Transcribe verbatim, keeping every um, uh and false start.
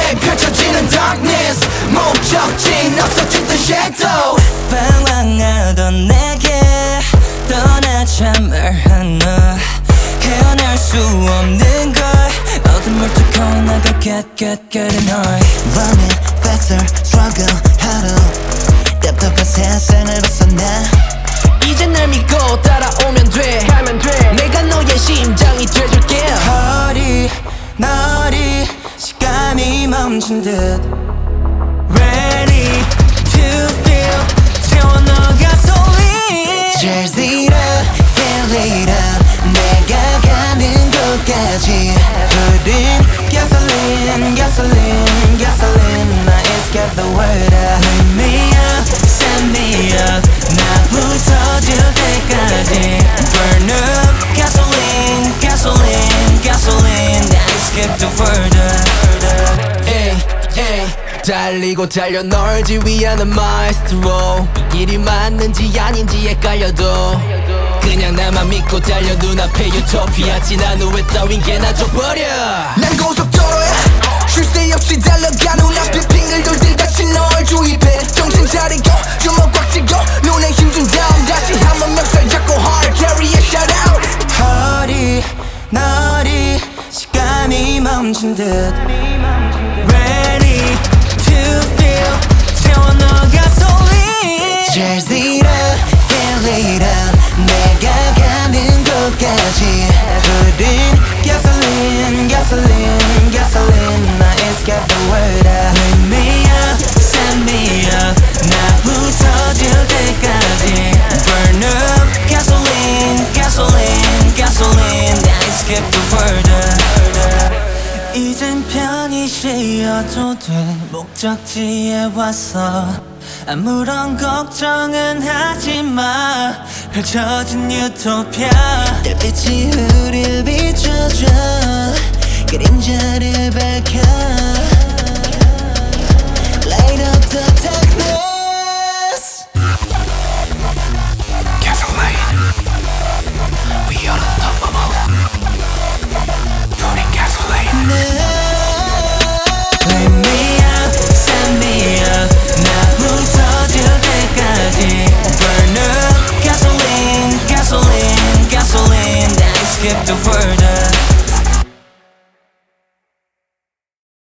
내 펼쳐지는 darkness 목적지 없어졌던 shadow 방황하던 내게 떠나참을 하나 헤어날 수 없는 걸 어둠 물투고 나가 get get get in high Run it faster struggle harder 답답한 세상으로서 나 이제 날 믿고 따라오면 돼 내가 너의 심장이 돼줄게 허리 너리 시간이 멈춘 듯 Ready to feel 채워 너 가솔린 Cheers it up fill it up 내가 가는 곳까지 Put in gasoline gasoline gasoline 나 it's got the word up Wake me up set me up 나 부서질 때까지 Burn up gasoline gasoline gasoline 나 it's got the word up 에이 에이 달리고 달려 널 지휘하는 마에스트로 이 길이 맞는지 아닌지 헷갈려도 그냥 나만 믿고 달려 눈앞에 유토피아 지난 후에 따윈 개나 줘버려 난 고속도로야 쉴 새 없이 달려가 눈앞에 빙을 돌들 다시 널 주입해 정신 차리고 주먹 꽉 쥐고 눈에 힘준 다음 다시 한번 멱살 잡고 hard carry a shout out 허리 너리 시간이 멈춘 듯 Ready to feel 채워 너 가솔린 Cheers it up fill it up 내가 가는 곳까지 Put in gasoline gasoline gasoline 나 it's got the word up Wake me up set me up 나 부서질 때까지 Burn up gasoline gasoline gasoline 나 it's got the word up 이젠 편히 쉬어도 돼 목적지에 왔어 아무런 걱정은 하지마 펼쳐진 유토피아 달빛이 우릴 비춰줘 그림자를 밝혀 Light up the